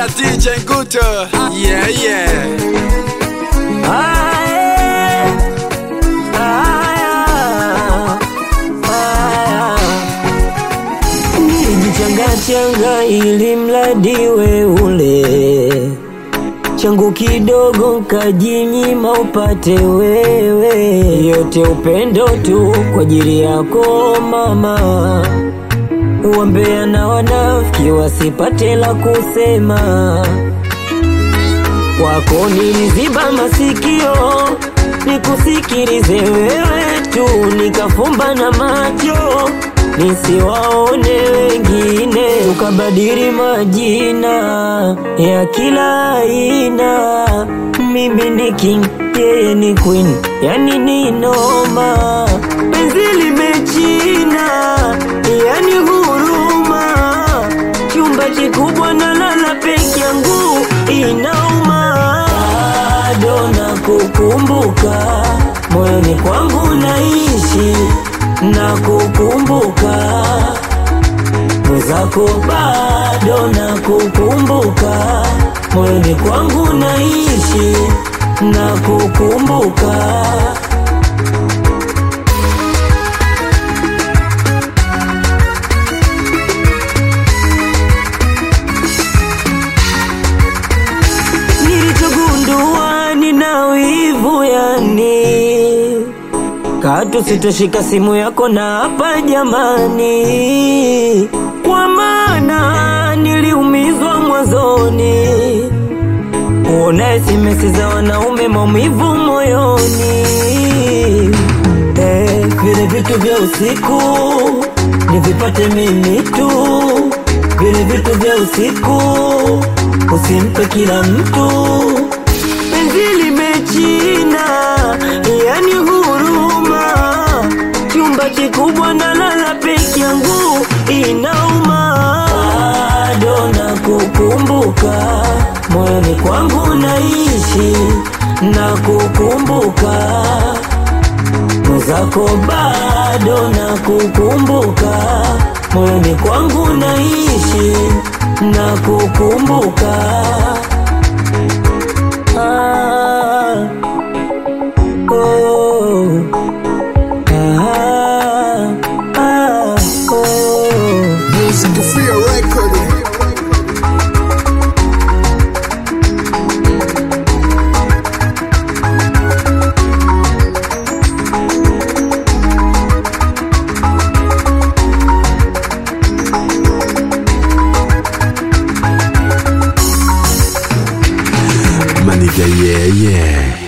Bada DJ Nguto. Yeah, yeah. Changa ili mradi we ule changu kidogo kajinyima upate wewe, yote upendo tu kwa ajili yako mama. Uambea na wanafiki wasipate la kusema, kwako niliziba masikio nikusikilize wewe tu, nikafumba na macho nisiwaone wengine, ukabadili majina ya kila aina. Mimi ni king, yeye ni queen, yani ni noma. Penzi limechina, yani huruma. Chumba kikubwa na lala peke yangu inauma. Bado nakukumbuka, moyoni kwangu naishi na kukumbuka mwenzako, bado na kukumbuka moyoni kwangu naishi na kukumbuka. Nilichogundua nina wivu yani, katu sitoshika simu yako na hapa jamani, kwa maana niliumizwa mwanzoni. Uone simesi za wanaume maumivu moyoni. Vile vitu vya usiku nivipate mimi tu, vile vitu vya usiku usimpe kila mtu. Penzi limechina, yani huruma. Chumba kikubwa na lala peke yangu inauma. Bado nakukumbuka, moyoni kwangu naishi na kukumbuka mwenzako, bado nakukumbuka moyoni kwangu naishi na kukumbuka. Maniga, yeah, yeah.